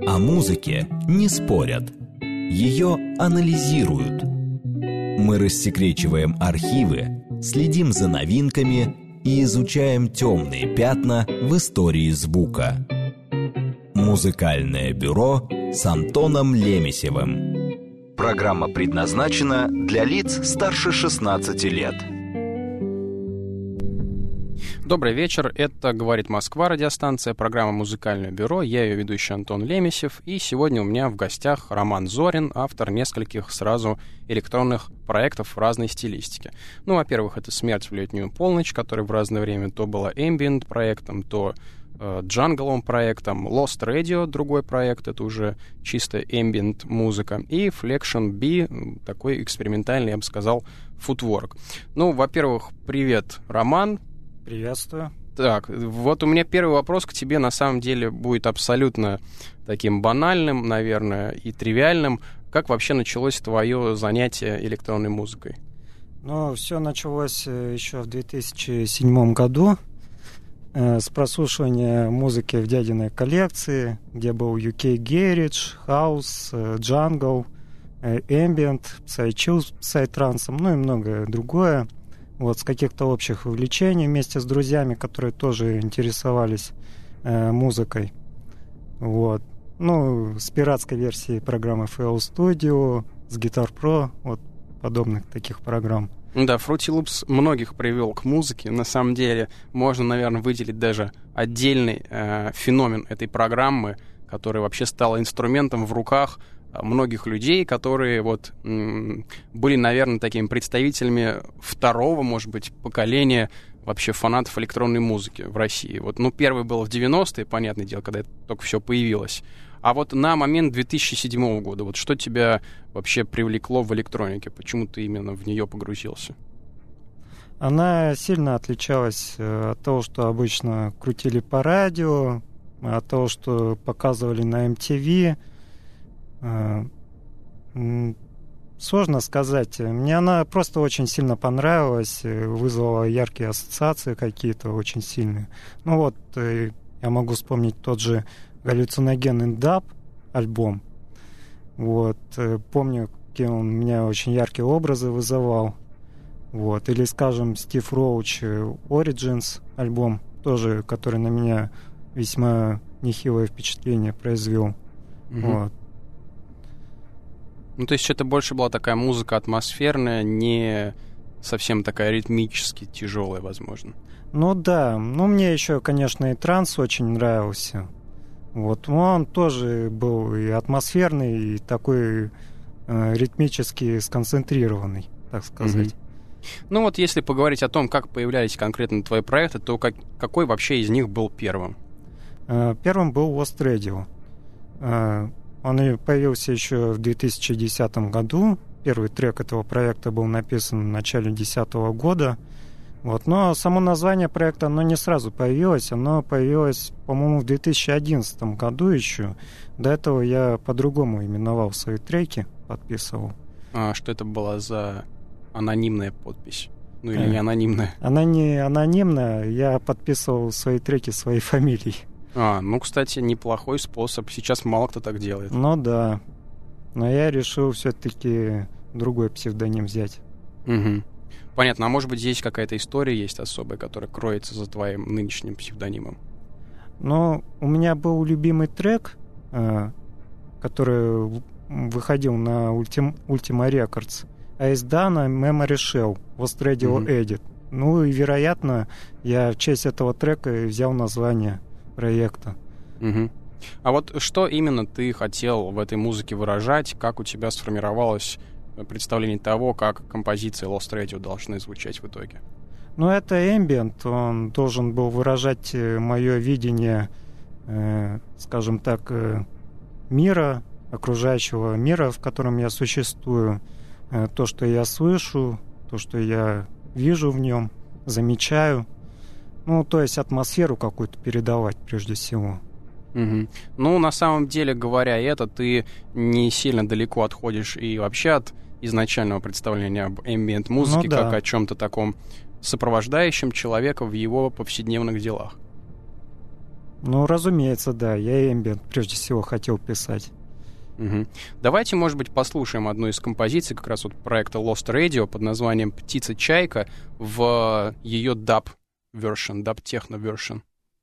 О музыке не спорят, ее анализируют. Мы рассекречиваем архивы, следим за новинками и изучаем темные пятна в истории звука. Музыкальное бюро с Антоном Лемесевым. Программа предназначена для лиц старше 16 лет. Добрый вечер, это «Говорит Москва» радиостанция, программа «Музыкальное бюро». Я ее ведущий Антон Лемесев, и сегодня у меня в гостях Роман Зорин, автор нескольких сразу электронных проектов в разной стилистике. Ну, во-первых, это «Смерть в летнюю полночь», который в разное время то была ambient проектом, то джангловым проектом, Lost Radio, другой проект, это уже чисто ambient музыка, и Flexion B, такой экспериментальный, я бы сказал, футворк. Ну, во-первых, привет, Роман. Приветствую. Так, вот у меня первый вопрос к тебе на самом деле будет абсолютно таким банальным, наверное, и тривиальным. Как вообще началось твое занятие электронной музыкой? Ну, все началось еще в 2007 году с прослушивания музыки в дядиной коллекции, где был UK Garage, House, Jungle, Ambient, Psychill с Psytrance, ну и многое другое. Вот, с каких-то общих увлечений вместе с друзьями, которые тоже интересовались музыкой. Вот. Ну, с пиратской версией программы FL Studio, с Guitar Pro, вот подобных таких программ. Да, Fruity Loops многих привел к музыке. На самом деле, можно, наверное, выделить даже отдельный феномен этой программы, который вообще стал инструментом в руках многих людей, которые вот были, наверное, такими представителями второго, может быть, поколения вообще фанатов электронной музыки в России. Вот, ну, первый был в 90-е, понятное дело, когда это только все появилось. А вот на момент 2007 года, вот что тебя вообще привлекло в электронике? Почему ты именно в нее погрузился? Она сильно отличалась от того, что обычно крутили по радио, от того, что показывали на MTV. Сложно сказать. Мне она просто очень сильно понравилась, вызвала яркие ассоциации какие-то очень сильные. Ну вот, я могу вспомнить тот же Hallucinogen in Dub альбом. Вот, помню, какие он у меня очень яркие образы вызывал. Вот, или, скажем, Стив Роуч Origins альбом, тоже, который на меня весьма нехилое впечатление произвел. Вот. Ну, то есть это больше была такая музыка атмосферная, не совсем такая ритмически тяжелая, возможно. Ну да, ну мне еще, конечно, и транс очень нравился. Вот, он тоже был и атмосферный, и такой ритмически сконцентрированный, так сказать. Ну вот если поговорить о том, как появлялись конкретно твои проекты, то какой вообще из них был первым? Первым был Lost Radio. Он появился еще в 2010 году. Первый трек этого проекта был написан в начале 2010 года. Вот. Но само название проекта, оно не сразу появилось. Оно появилось, по-моему, в 2011 году еще. До этого я по-другому именовал свои треки, подписывал. А что это была за анонимная подпись? Ну или не анонимная? Она не анонимная. Я подписывал свои треки своей фамилией. Ну, кстати, неплохой способ. Сейчас мало кто так делает. Ну да. Но я решил все-таки другой псевдоним взять. Угу. Понятно. А может быть, здесь какая-то история есть особая, которая кроется за твоим нынешним псевдонимом? Ну, у меня был любимый трек, который выходил на Ultima Records. Aizdana Memory Shell, Lost Radio Edit. Ну и, вероятно, я в честь этого трека взял название проекта. А вот что именно ты хотел в этой музыке выражать? Как у тебя сформировалось представление того, как композиции Lost Radio должны звучать в итоге? Ну, это ambient. Он должен был выражать мое видение, скажем так, мира, окружающего мира, в котором я существую. То, что я слышу, то, что я вижу в нем, замечаю. Ну, то есть атмосферу какую-то передавать прежде всего. Ну, на самом деле, говоря это, ты не сильно далеко отходишь и вообще от изначального представления об ambient-музыке, как о чем-то таком сопровождающем человека в его повседневных делах. Ну, разумеется, да. Я эмбиент прежде всего хотел писать. Угу. Давайте, может быть, послушаем одну из композиций как раз вот проекта Lost Radio под названием «Птица-чайка» в ее даб-вершн, даб-техно-вершн.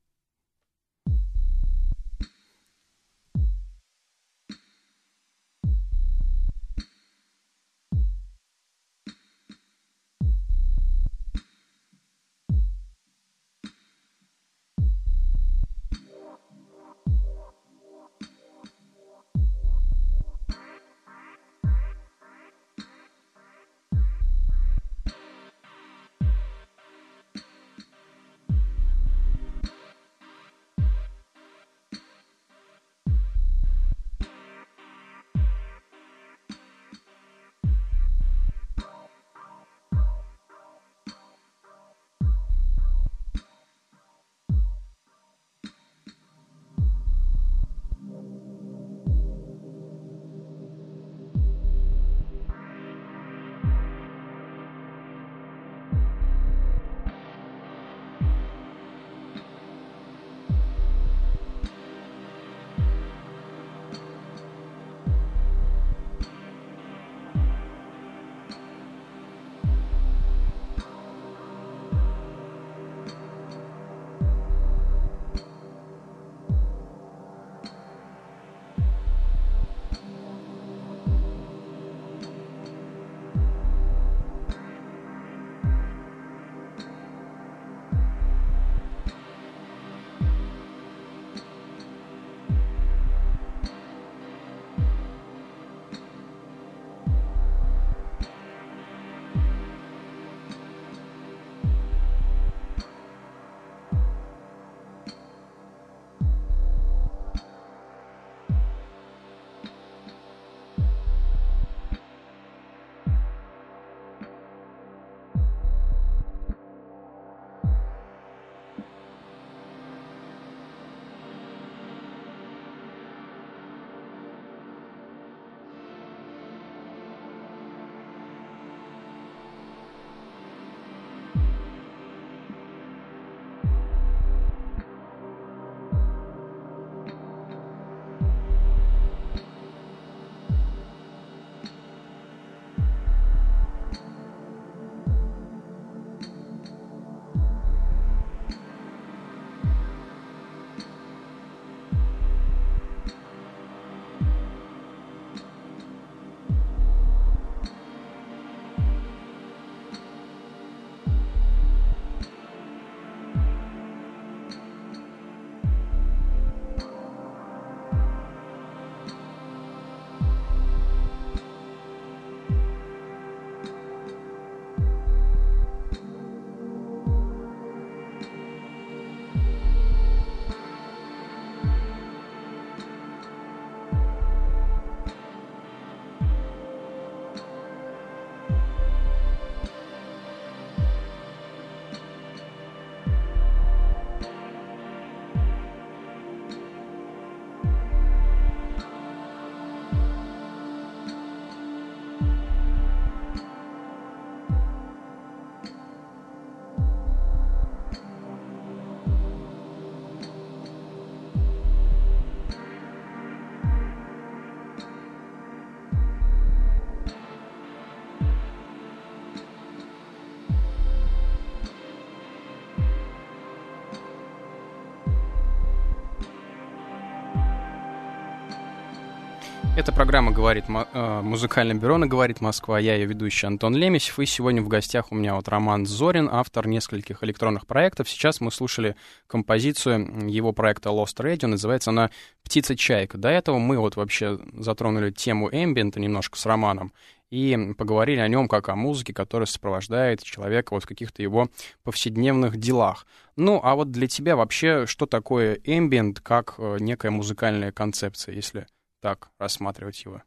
Это программа «Музыкальное бюро» на «Говорит Москва». Я ее ведущий Антон Лемесев. И сегодня в гостях у меня вот Роман Зорин, автор нескольких электронных проектов. Сейчас мы слушали композицию его проекта Lost Radio. Называется она «Птица-чайка». До этого мы вот вообще затронули тему эмбиента немножко с Романом и поговорили о нем как о музыке, которая сопровождает человека вот в каких-то его повседневных делах. Ну, а вот для тебя вообще что такое эмбиент как некая музыкальная концепция, если так рассматривать его?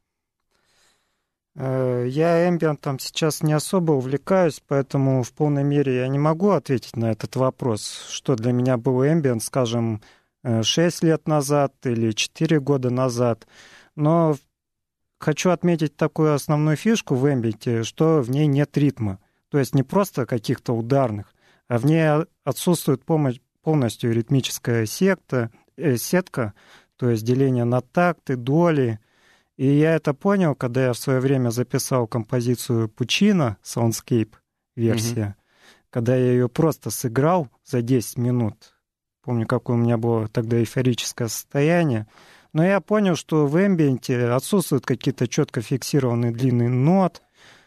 Я эмбиентом сейчас не особо увлекаюсь, поэтому в полной мере я не могу ответить на этот вопрос, что для меня был эмбиент, скажем, 6 лет назад или 4 года назад. Но хочу отметить такую основную фишку в эмбиенте, что в ней нет ритма. То есть не просто каких-то ударных, а в ней отсутствует полностью ритмическая секция, сетка, то есть деление на такты, доли. И я это понял, когда я в свое время записал композицию Puccino, Soundscape версия, когда я ее просто сыграл за 10 минут. Помню, какое у меня было тогда эйфорическое состояние. Но я понял, что в эмбиенте отсутствуют какие-то четко фиксированные длинные нот.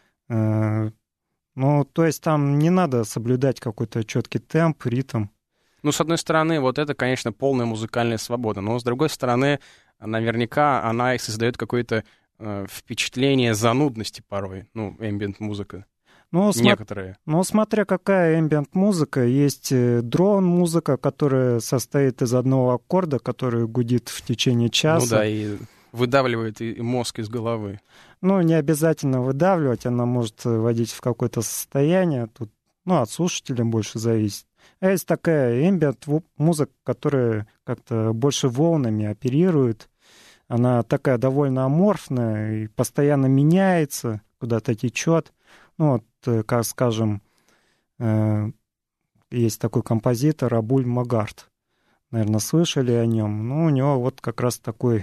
Ну, то есть там не надо соблюдать какой-то четкий темп, ритм. Ну, с одной стороны, вот это, конечно, полная музыкальная свобода, но с другой стороны, наверняка она и создает какое-то впечатление занудности порой, ну, эмбиент-музыка. Некоторые. Ну, смотря какая эмбиент-музыка, есть дрон-музыка, которая состоит из одного аккорда, который гудит в течение часа. Ну да, и выдавливает и мозг из головы. Ну, не обязательно выдавливать, она может вводить в какое-то состояние, тут, ну, от слушателя больше зависит. А есть такая эмбиент-музыка, которая как-то больше волнами оперирует. Она такая довольно аморфная и постоянно меняется, куда-то течет. Ну, вот, как скажем, есть такой композитор Абуль Магарт. Наверное, слышали о нем. Ну, у него вот как раз такой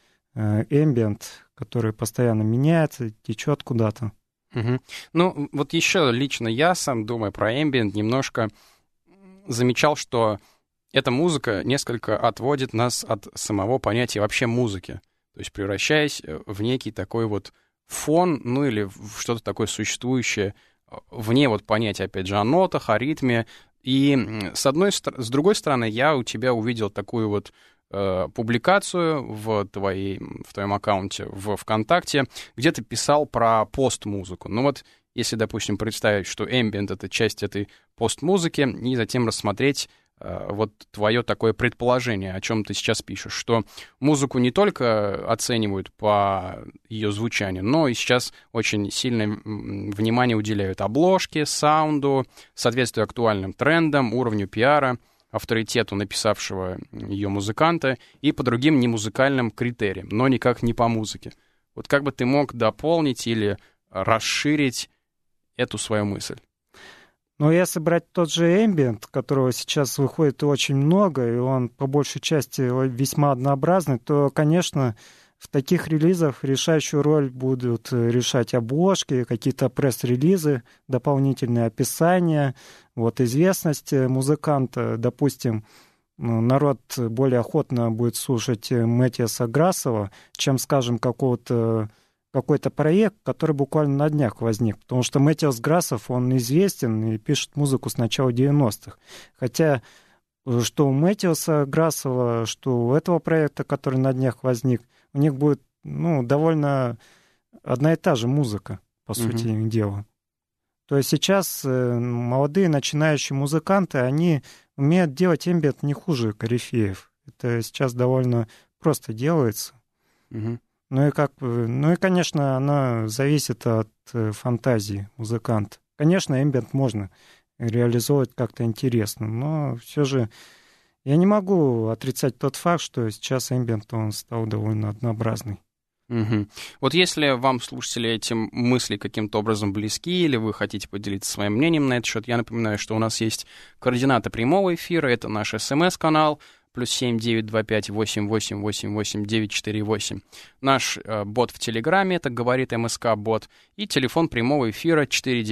эмбиент, который постоянно меняется, течет куда-то. Угу. Ну, вот еще лично я сам, думая про эмбиент, немножко замечал, что эта музыка несколько отводит нас от самого понятия вообще музыки. То есть превращаясь в некий такой вот фон, ну или в что-то такое существующее вне вот понятия, опять же, о нотах, о ритме. И с другой стороны, я у тебя увидел такую вот публикацию в твоем аккаунте в ВКонтакте, где ты писал про пост-музыку. Ну вот, если, допустим, представить, что эмбиент — это часть этой пост-музыки, и затем рассмотреть вот твое такое предположение, о чем ты сейчас пишешь, что музыку не только оценивают по ее звучанию, но и сейчас очень сильное внимание уделяют обложке, саунду, соответствию актуальным трендам, уровню пиара, авторитету написавшего ее музыканта и по другим немузыкальным критериям, но никак не по музыке. Вот как бы ты мог дополнить или расширить эту свою мысль? Но если брать тот же эмбиент, которого сейчас выходит очень много, и он по большей части весьма однообразный, то, конечно, в таких релизах решающую роль будут решать обложки, какие-то пресс-релизы, дополнительные описания, вот известность музыканта. Допустим, народ более охотно будет слушать Мэттиаса Грассова, чем, скажем, какой-то проект, который буквально на днях возник. Потому что Мэттиас Грассов, он известен и пишет музыку с начала 90-х. Хотя что у Мэттиаса Грассова, что у этого проекта, который на днях возник, у них будет, ну, довольно одна и та же музыка, по сути дела. То есть сейчас молодые начинающие музыканты, они умеют делать эмбиент не хуже корифеев. Это сейчас довольно просто делается. Ну и, конечно, она зависит от фантазии музыканта. Конечно, эмбиент можно реализовывать как-то интересно, но все же я не могу отрицать тот факт, что сейчас эмбиент, он стал довольно однообразный. Вот если вам, слушатели, эти мысли каким-то образом близки, или вы хотите поделиться своим мнением на этот счет, я напоминаю, что у нас есть координаты прямого эфира, это наш СМС-канал, +7 925 8888 948. Наш бот в Телеграме, это говорит МСК-бот, и телефон прямого эфира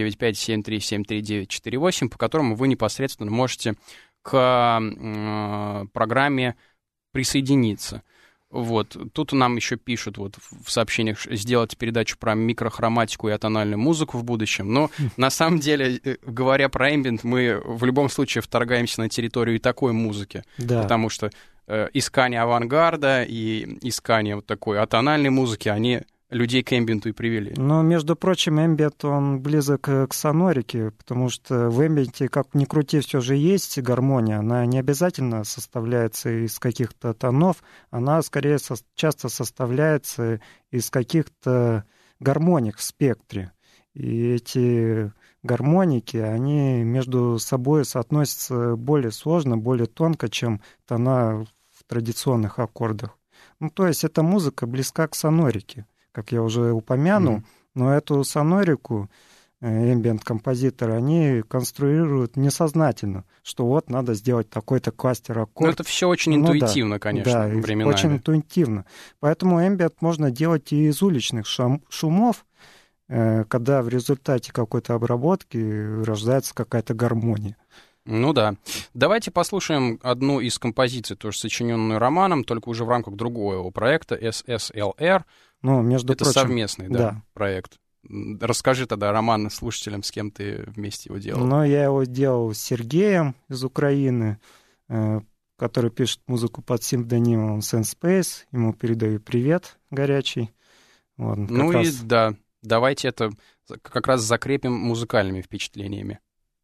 495-7373948, по которому вы непосредственно можете к программе присоединиться. Вот. Тут нам еще пишут вот в сообщениях сделать передачу про микрохроматику и атональную музыку в будущем. Но на самом деле, говоря про эмбиент, мы в любом случае вторгаемся на территорию и такой музыки. Да. Потому что искание авангарда и искание вот такой атональной музыки, они людей к эмбиенту и привели. Но, между прочим, эмбиент, он близок к сонорике, потому что в эмбиенте, как ни крути, все же есть гармония. Она не обязательно составляется из каких-то тонов, она скорее часто составляется из каких-то гармоник в спектре. И эти гармоники, они между собой соотносятся более сложно, более тонко, чем тона в традиционных аккордах. Ну, то есть эта музыка близка к сонорике, как я уже упомянул, но эту сонорику эмбиент-композиторы, они конструируют несознательно, что вот надо сделать такой-то кластер-аккорд. Ну, это все очень интуитивно, конечно, да, временами. очень интуитивно. Поэтому эмбиент можно делать и из уличных шумов, когда в результате какой-то обработки рождается какая-то гармония. Ну да. Давайте послушаем одну из композиций, тоже сочиненную Романом, только уже в рамках другого проекта SSLR. Ну, между это прочим, совместный, да, проект. Расскажи тогда, Роман, слушателям, с кем ты вместе его делал. Ну, я его делал с Сергеем из Украины, который пишет музыку под псевдонимом Senspace. Ему передаю привет горячий. Вот, ну и да, давайте это как раз закрепим музыкальными впечатлениями.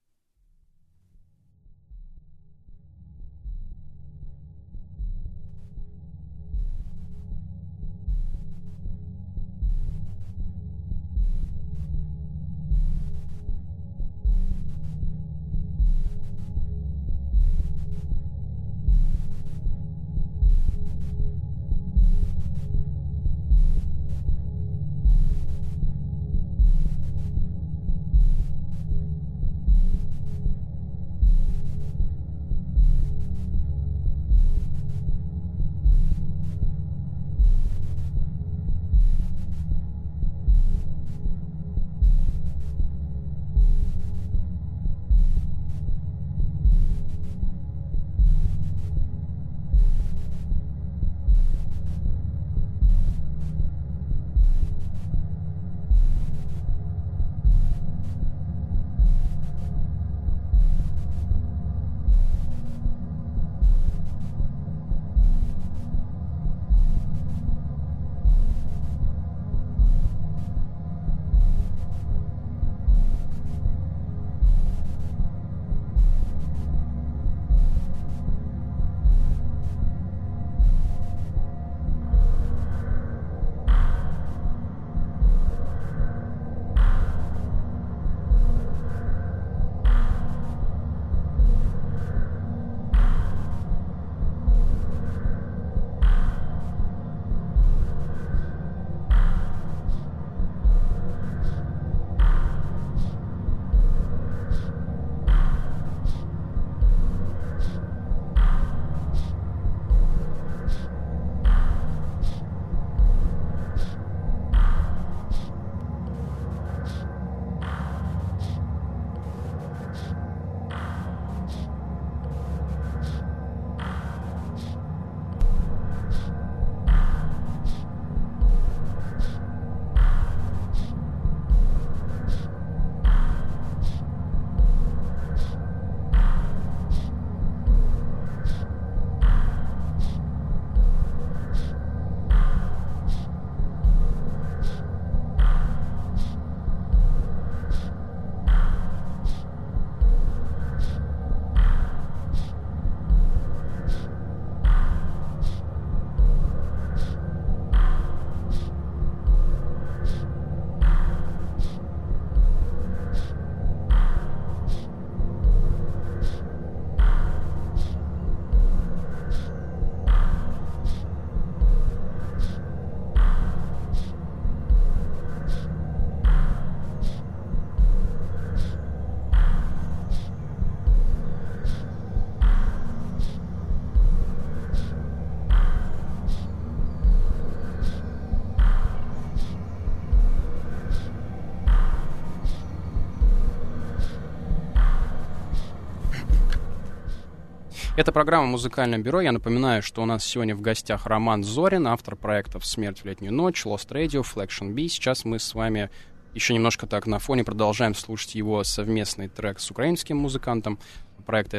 Это программа «Музыкальное бюро». Я напоминаю, что у нас сегодня в гостях Роман Зорин, автор проектов «Смерть в летнюю ночь», «Lost Radio», «Flexion B». Сейчас мы с вами еще немножко так на фоне продолжаем слушать его совместный трек с украинским музыкантом проекта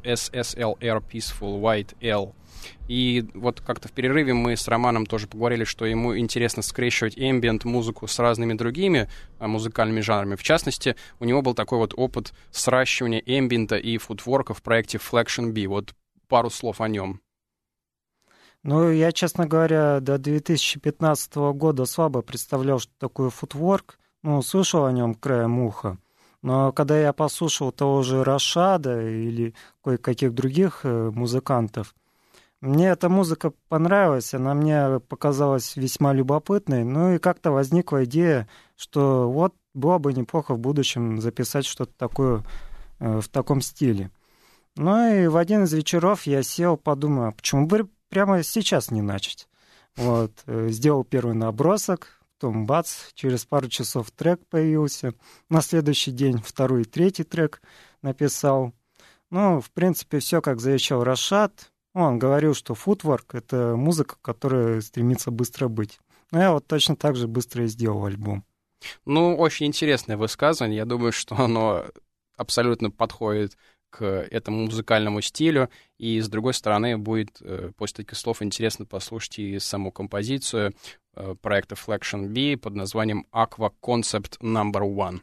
SSLR Peaceful White L. И вот как-то в перерыве мы с Романом тоже поговорили, что ему интересно скрещивать эмбиент-музыку с разными другими музыкальными жанрами. В частности, у него был такой вот опыт сращивания эмбиента и футворка в проекте Flexion B. Вот пару слов о нем. Ну, я, честно говоря, до 2015 года слабо представлял, что такое футворк. Ну, слышал о нем краем уха. Но когда я послушал того же Рашада или кое-каких других музыкантов, мне эта музыка понравилась, она мне показалась весьма любопытной. Ну и как-то возникла идея, что вот было бы неплохо в будущем записать что-то такое в таком стиле. Ну и в один из вечеров я сел, подумал, а почему бы прямо сейчас не начать? Вот, сделал первый набросок, потом бац, через пару часов трек появился. На следующий день второй и третий трек написал. Ну, в принципе, все как завещал Рашад. Он говорил, что футворк — это музыка, которая стремится быстро быть. Но я вот точно так же быстро и сделал альбом. Ну, очень интересное высказывание. Я думаю, что оно абсолютно подходит к этому музыкальному стилю. И, с другой стороны, будет после таких слов интересно послушать и саму композицию проекта Flexion B под названием Aqua Concept No. 1.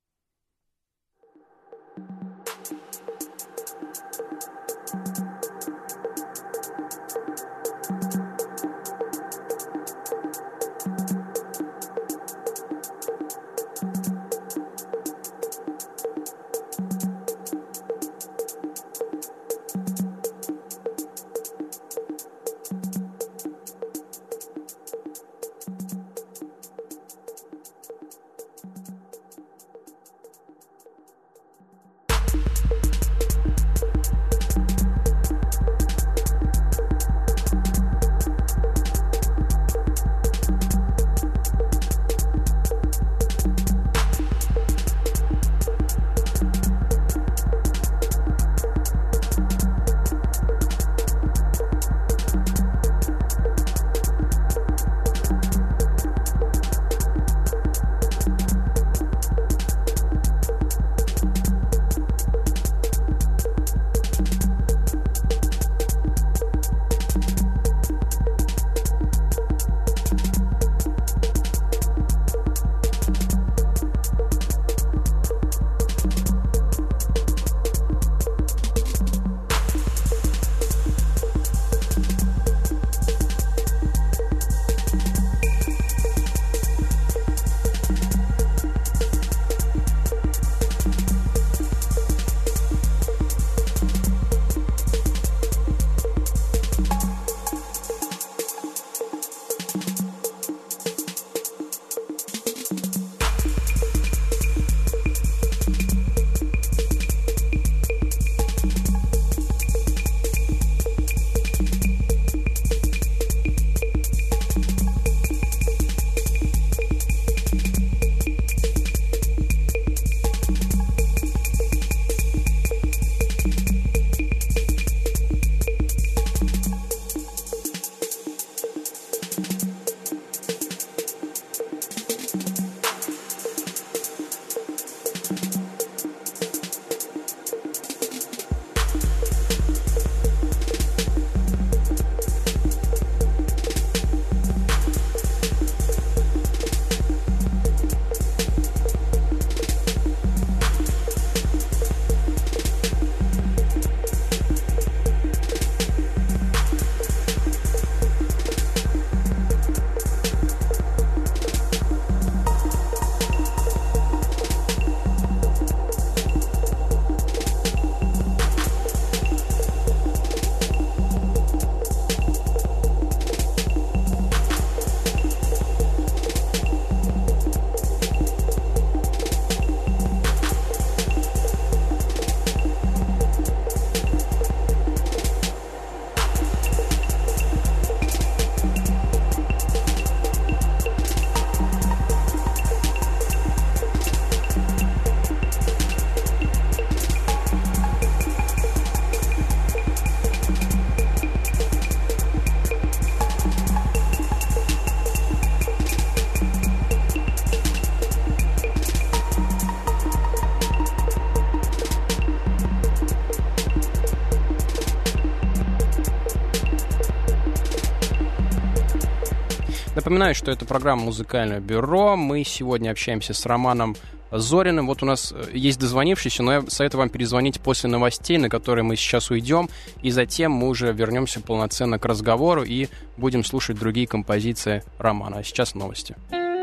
Напоминаю, что это программа «Музыкальное бюро». Мы сегодня общаемся с Романом Зориным. Вот у нас есть дозвонившийся, но я советую вам перезвонить после новостей, на которые мы сейчас уйдем, и затем мы уже вернемся полноценно к разговору и будем слушать другие композиции Романа. А сейчас новости.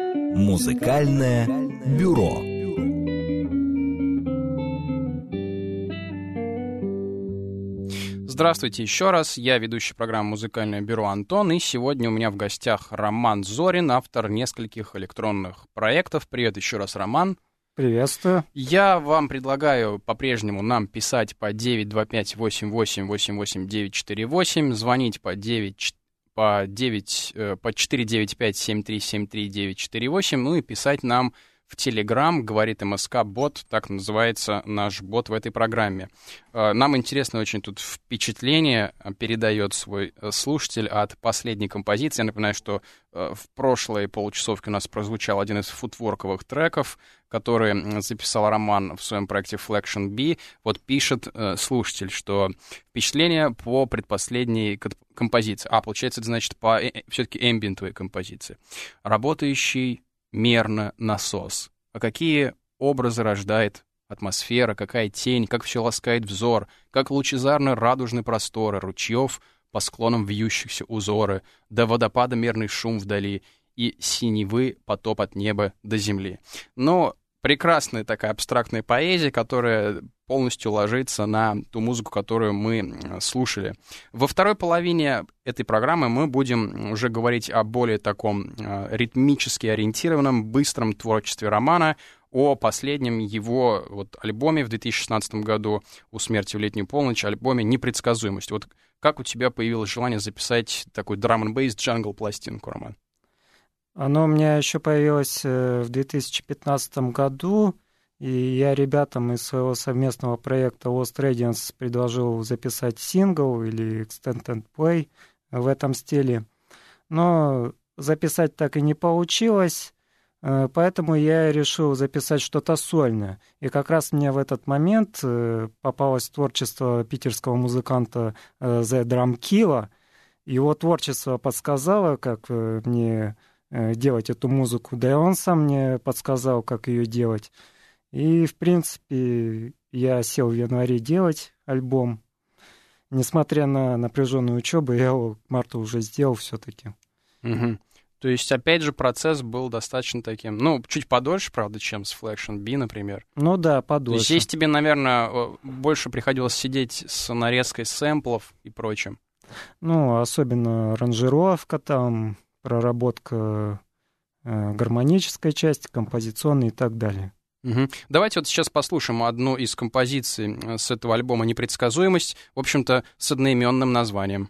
«Музыкальное бюро». Здравствуйте еще раз, я ведущий программы «Музыкальное бюро» Антон, и сегодня у меня в гостях Роман Зорин, автор нескольких электронных проектов. Привет еще раз, Роман. Приветствую. Я вам предлагаю по-прежнему нам писать по 925-88-88-948, звонить по 495-7373-948, ну и писать нам в Telegram, говорит МСК-бот, так называется наш бот в этой программе. Нам интересно очень тут впечатление передает свой слушатель от последней композиции. Я напоминаю, что в прошлой получасовке у нас прозвучал один из футворковых треков, который записал Роман в своем проекте Flexion B. Вот пишет слушатель, что впечатление по предпоследней композиции. Получается, это значит по все-таки эмбиентовой композиции. Работающий мерно насос. А какие образы рождает атмосфера, какая тень, как все ласкает взор, как лучезарно радужны просторы ручьев по склонам вьющихся узоры, до водопада мерный шум вдали и синевы потоп от неба до земли. Но прекрасная такая абстрактная поэзия, которая полностью ложится на ту музыку, которую мы слушали. Во второй половине этой программы мы будем уже говорить о более таком ритмически ориентированном, быстром творчестве Романа, о последнем его альбоме в 2016 году «У смерти в летнюю полночь», альбоме «Непредсказуемость». Вот как у тебя появилось желание записать такой драм-н-бейс джангл-пластинку, Роман? Оно у меня еще появилось в 2015 году, и я ребятам из своего совместного проекта Lost Radiance предложил записать сингл или extended play в этом стиле. Но записать так и не получилось, поэтому я решил записать что-то сольное. И как раз мне в этот момент попалось творчество питерского музыканта The Drum Killa. Его творчество подсказало, как мне делать эту музыку, да и он сам мне подсказал, как ее делать. И, в принципе, я сел в январе делать альбом. Несмотря на напряженную учебу, я его к марту уже сделал все-таки. Угу. То есть, опять же, процесс был достаточно таким, чуть подольше, правда, чем с Flexion B, например. Ну да, подольше. То есть, здесь тебе, наверное, больше приходилось сидеть с нарезкой сэмплов и прочим. Особенно аранжировка там, проработка гармонической части, композиционной и так далее. Угу. Давайте сейчас послушаем одну из композиций с этого альбома «Непредсказуемость», в общем-то, с одноименным названием.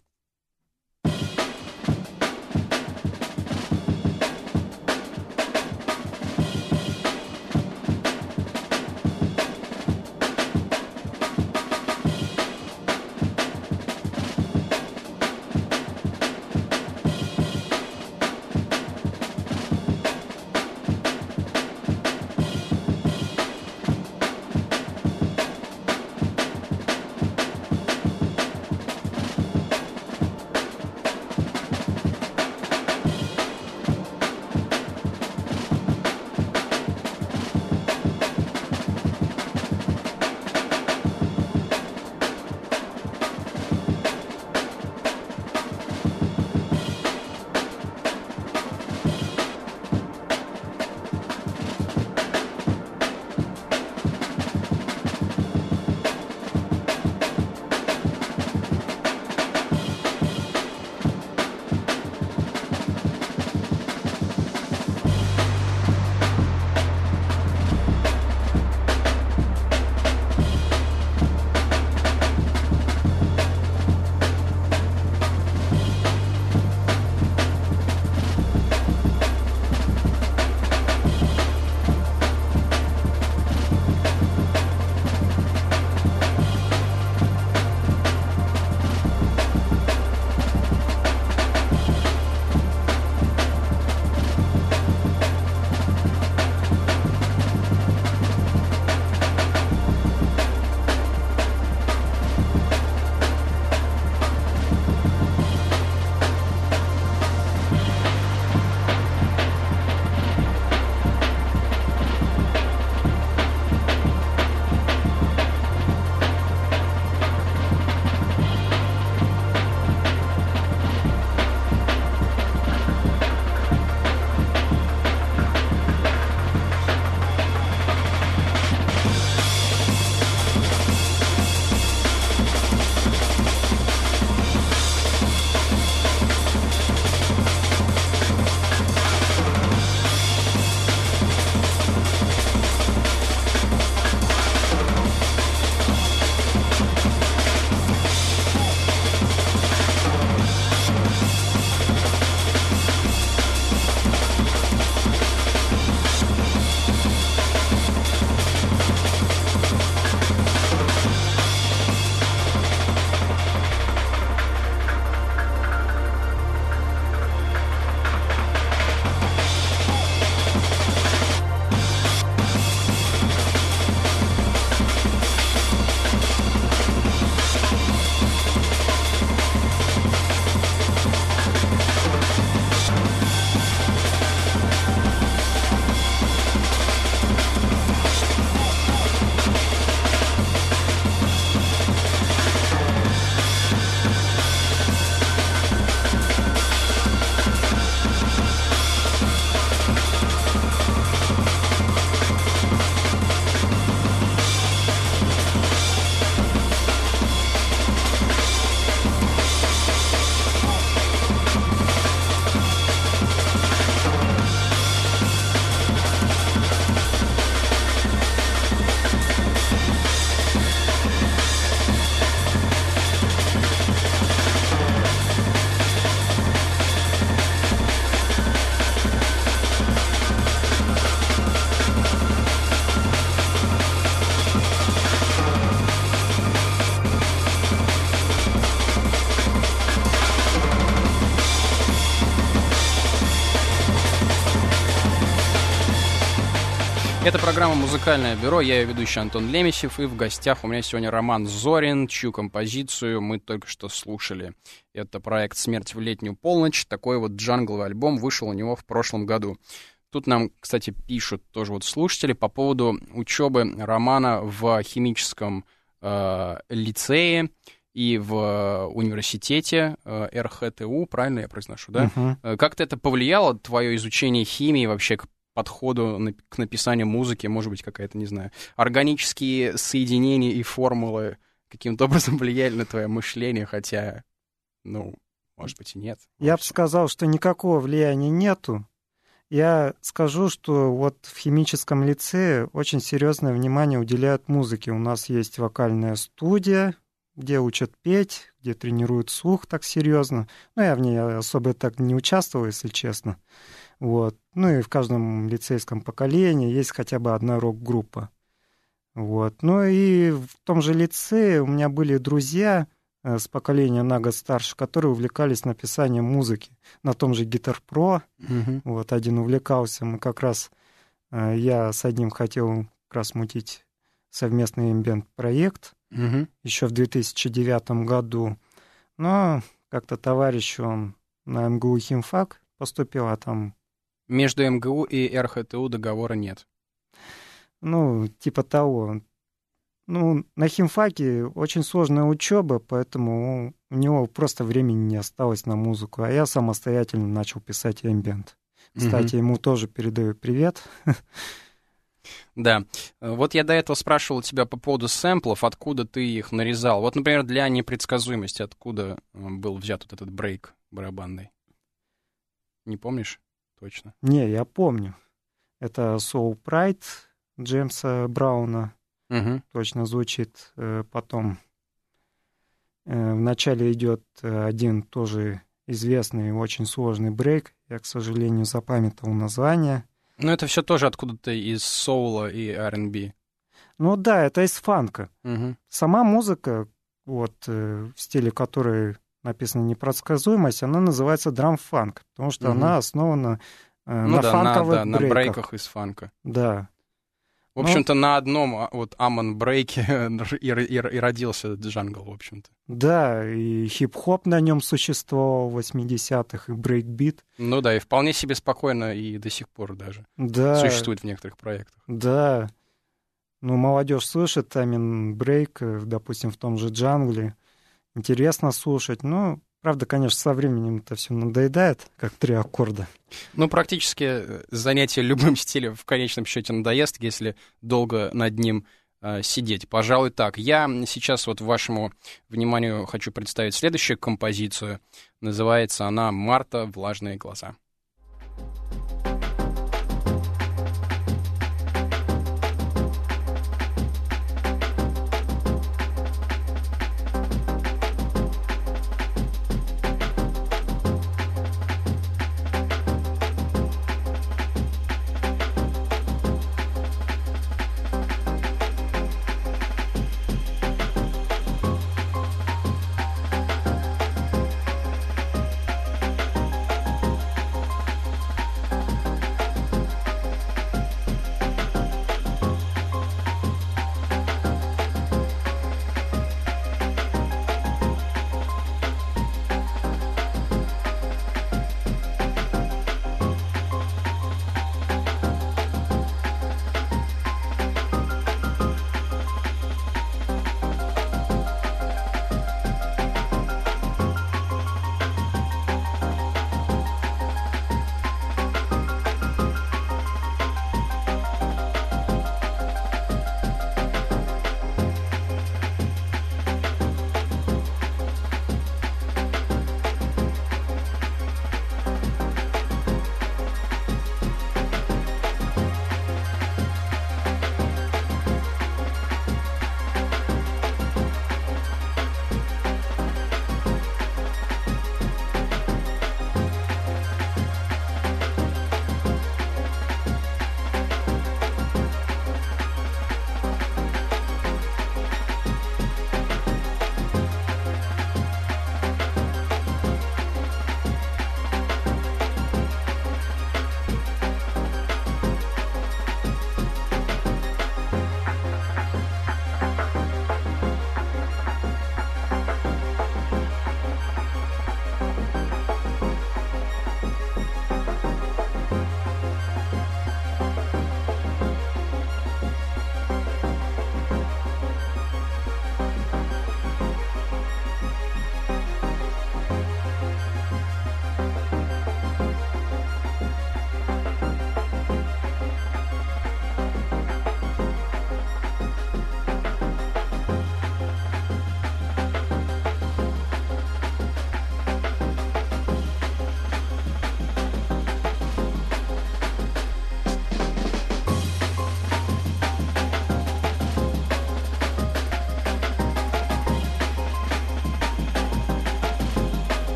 Это программа «Музыкальное бюро», я ее ведущий Антон Лемесев, и в гостях у меня сегодня Роман Зорин, чью композицию мы только что слушали. Это проект «Смерть в летнюю полночь», такой вот джангловый альбом вышел у него в прошлом году. Тут нам, кстати, пишут тоже вот слушатели по поводу учебы Романа в химическом лицее и в университете РХТУ, правильно я произношу, да? Как-то это повлияло, твое изучение химии вообще к подходу к написанию музыки, может быть, какая-то, не знаю, органические соединения и формулы каким-то образом влияли на твое мышление, хотя, ну, может быть, и нет. Я бы сказал, что никакого влияния нету. Я скажу, что вот в химическом лицее очень серьезное внимание уделяют музыке. У нас есть вокальная студия, где учат петь, где тренируют слух так серьезно. Но я в ней особо так не участвовал, если честно. Вот. Ну и в каждом лицейском поколении есть хотя бы одна рок-группа. Вот. Ну и в том же лицее у меня были друзья с поколения на год старше, которые увлекались написанием музыки. На том же Guitar Pro. Вот, один увлекался. Мы как раз, я с одним хотел как раз мутить совместный эмбиент-проект еще в 2009 году. Но как-то товарищ, он на МГУ химфак поступил, а там... Между МГУ и РХТУ договора нет. Ну, типа того. Ну, на химфаке очень сложная учеба, поэтому у него просто времени не осталось на музыку. А я самостоятельно начал писать эмбиент. Кстати, ему тоже передаю привет. Да. Вот я до этого спрашивал тебя по поводу сэмплов, откуда ты их нарезал. Вот, например, для непредсказуемости, откуда был взят вот этот брейк барабанный? Не помнишь? Точно. Не, я помню. Это Soul Pride Джеймса Брауна. Точно звучит. Потом вначале идет один тоже известный, очень сложный брейк. Я, к сожалению, запамятовал название. Ну, это все тоже откуда-то из соула и R&B. Ну да, это из фанка. Сама музыка, вот в стиле которой написана непредсказуемость, она называется драм-фанк, потому что она основана на фанковых брейках. На брейках из фанка. Да. В общем-то, на одном вот Амон-брейке и родился джангл, в общем-то. Да, и хип-хоп на нем существовал в 80-х, и брейк-бит. Ну да, и вполне себе спокойно и до сих пор даже существует в некоторых проектах. Да. Ну, молодежь слышит Амин-брейк, допустим, в том же джангле. Интересно слушать, но... Правда, конечно, со временем это все надоедает, как 3 аккорда. Ну, практически занятие любым стилем в конечном счете надоест, если долго над ним сидеть. Пожалуй, так. Я сейчас вот вашему вниманию хочу представить следующую композицию. Называется она «Марта. Влажные глаза».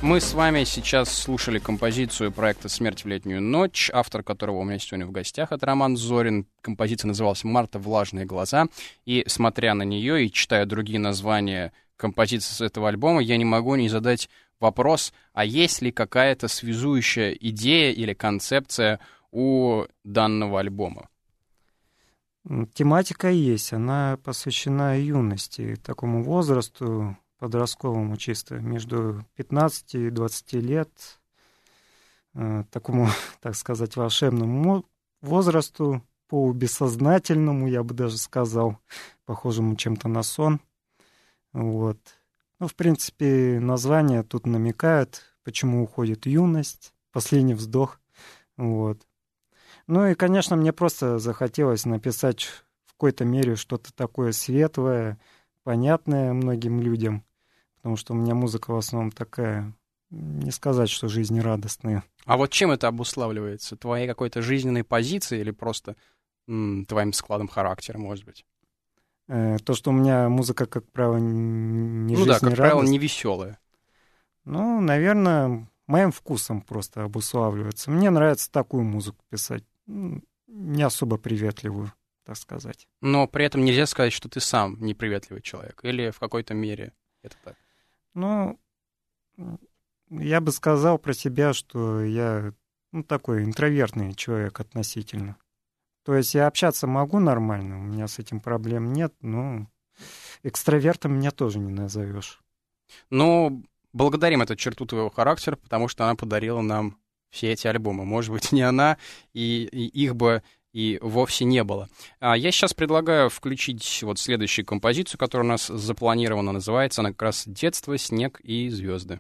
Мы с вами сейчас слушали композицию проекта «Смерть в летнюю ночь», автор которого у меня сегодня в гостях, это Роман Зорин. Композиция называлась «Марта. Влажные глаза». И, смотря на нее и читая другие названия композиций с этого альбома, я не могу не задать вопрос, а есть ли какая-то связующая идея или концепция у данного альбома? Тематика есть, она посвящена юности, такому возрасту, подростковому чисто, между 15 и 20 лет, такому, так сказать, волшебному возрасту, полубессознательному, я бы даже сказал, похожему чем-то на сон. Вот. Ну, в принципе, название тут намекает, почему уходит юность, последний вздох. Вот. Ну и, конечно, мне просто захотелось написать в какой-то мере что-то такое светлое, понятное многим людям, потому что у меня музыка в основном такая, не сказать, что жизнерадостная. А вот чем это обуславливается? Твоей какой-то жизненной позицией или просто твоим складом характера, может быть? То, что у меня музыка, как правило, не жизнерадостная. Ну да, как правило, не веселая. Ну, наверное, моим вкусом просто обуславливается. Мне нравится такую музыку писать, не особо приветливую, так сказать. Но при этом нельзя сказать, что ты сам неприветливый человек, или в какой-то мере это так? Ну, я бы сказал про себя, что я такой интровертный человек относительно. То есть я общаться могу нормально, у меня с этим проблем нет, но экстравертом меня тоже не назовешь. Ну, благодарим эту черту твоего характера, потому что она подарила нам все эти альбомы. Может быть, не она, и их бы и вовсе не было. Я сейчас предлагаю включить вот следующую композицию, которая у нас запланирована. Называется она как раз «Детство, снег и звезды».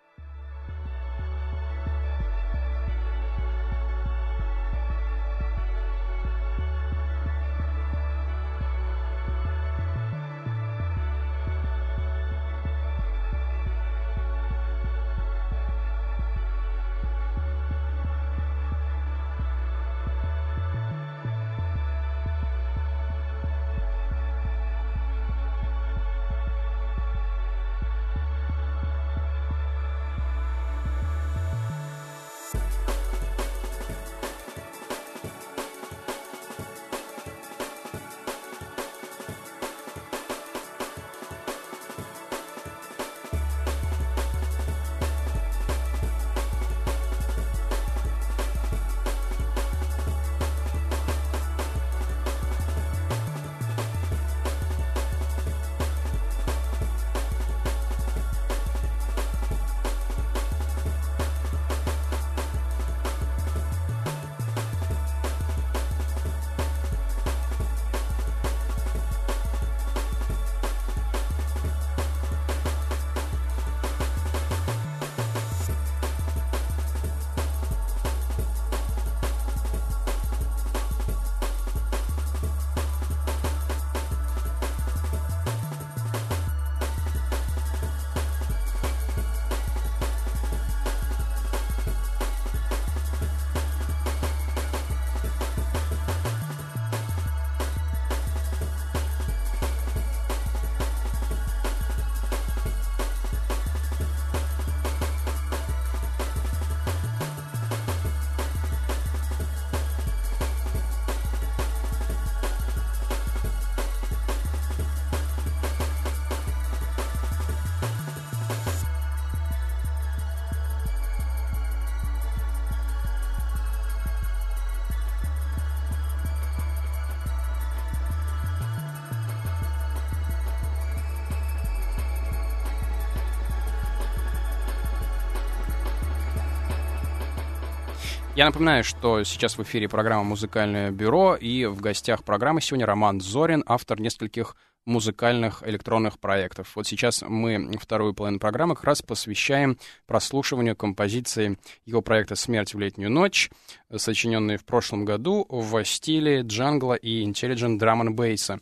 Я напоминаю, что сейчас в эфире программа «Музыкальное бюро», и в гостях программы сегодня Роман Зорин, автор нескольких музыкальных электронных проектов. Вот сейчас мы вторую половину программы как раз посвящаем прослушиванию композиции его проекта «Смерть в летнюю ночь», сочиненной в прошлом году в стиле джангла и intelligent drum and bass.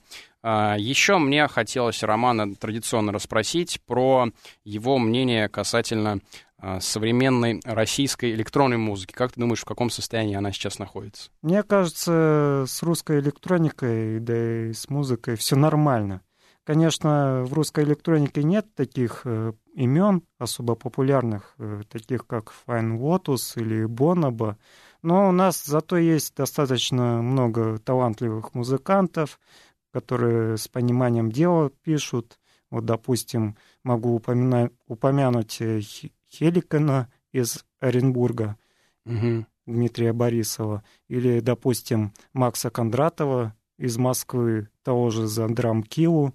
Еще мне хотелось Романа традиционно расспросить про его мнение касательно современной российской электронной музыки. Как ты думаешь, в каком состоянии она сейчас находится? Мне кажется, с русской электроникой, да и с музыкой все нормально. конечно, в русской электронике нет таких имен особо популярных, таких как Fine Lotus или Bonobo, но у нас зато есть достаточно много талантливых музыкантов, которые с пониманием дела пишут. Вот, допустим, могу упомянуть Хеликона из Оренбурга, Дмитрия Борисова, или, допустим, Макса Кондратова из Москвы, того же за Драмкилу.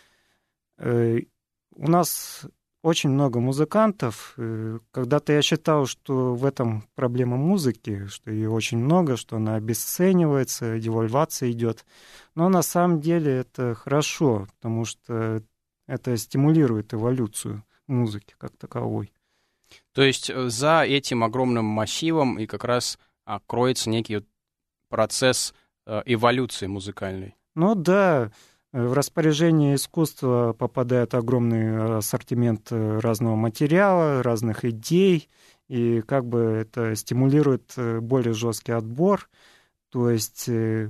У нас очень много музыкантов. Когда-то я считал, что в этом проблема музыки, что ее очень много, что она обесценивается, девальвация идет. Но на самом деле это хорошо, потому что это стимулирует эволюцию музыки как таковой. То есть за этим огромным массивом и как раз кроется некий процесс эволюции музыкальной. Ну да, в распоряжение искусства попадает огромный ассортимент разного материала, разных идей, и как бы это стимулирует более жесткий отбор. То есть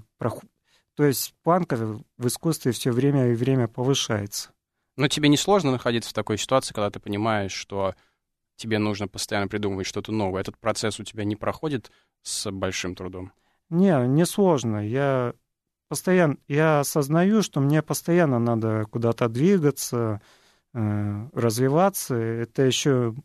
планка в искусстве все время и время повышается. Но тебе не сложно находиться в такой ситуации, когда ты понимаешь, что тебе нужно постоянно придумывать что-то новое? Этот процесс у тебя не проходит с большим трудом? Не сложно. Я осознаю, что мне постоянно надо куда-то двигаться, развиваться. Это еще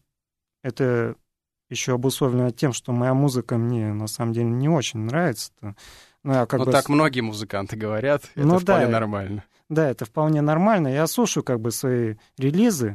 обусловлено тем, что моя музыка мне на самом деле не очень нравится. Так многие музыканты говорят, это вполне нормально. Да, это вполне нормально. Я слушаю свои релизы,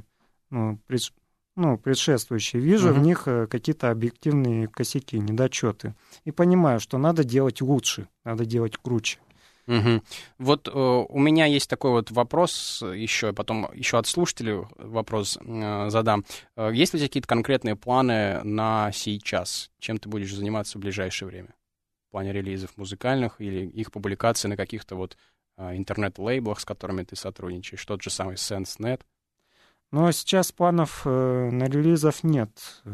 предшествующие, вижу в них какие-то объективные косяки, недочеты. И понимаю, что надо делать лучше, надо делать круче. Вот у меня есть такой вот вопрос еще, потом еще от слушателей вопрос задам. Есть ли какие-то конкретные планы на сейчас? Чем ты будешь заниматься в ближайшее время? В плане релизов музыкальных или их публикации на каких-то вот интернет-лейблах, с которыми ты сотрудничаешь? Тот же самый SenseNet. Но сейчас планов на релизов нет.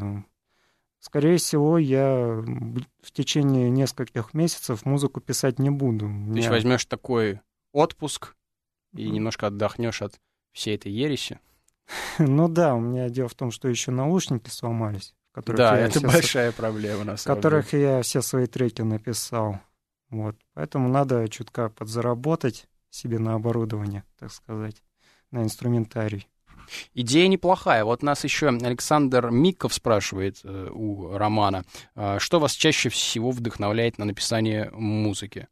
Скорее всего, я в течение нескольких месяцев музыку писать не буду. То есть возьмешь такой отпуск и немножко отдохнешь от всей этой ереси? Ну да, у меня дело в том, что еще наушники сломались. Да, это большая проблема, на самом деле. В которых я все свои треки написал. Вот. Поэтому надо чутка подзаработать себе на оборудование, так сказать, на инструментарий. Идея неплохая. Вот нас еще Александр Миков спрашивает у Романа, что вас чаще всего вдохновляет на написание музыки?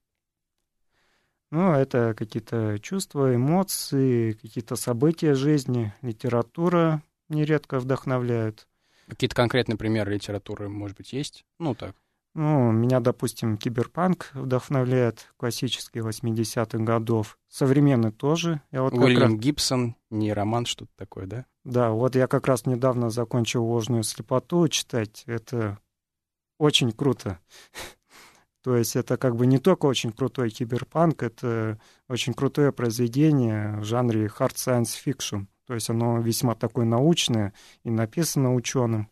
Ну, это какие-то чувства, эмоции, какие-то события жизни, литература нередко вдохновляют. Какие-то конкретные примеры литературы, может быть, есть? Меня, допустим, киберпанк вдохновляет, классический 80-х годов. Современный тоже. Уильям Гибсон, нейроман, что-то такое, да? Да, вот я как раз недавно закончил «Ложную слепоту» читать. Это очень круто. То есть это не только очень крутой киберпанк, это очень крутое произведение в жанре hard science fiction. То есть оно весьма такое научное и написано ученым.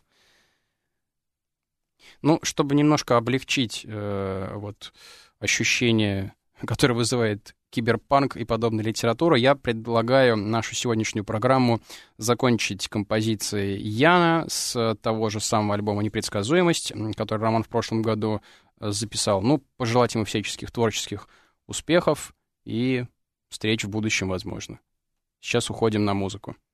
Чтобы немножко облегчить ощущение, которое вызывает киберпанк и подобная литература, я предлагаю нашу сегодняшнюю программу закончить композицией Яна с того же самого альбома «Непредсказуемость», который Роман в прошлом году записал. Пожелать ему всяческих творческих успехов и встреч в будущем, возможно. Сейчас уходим на музыку.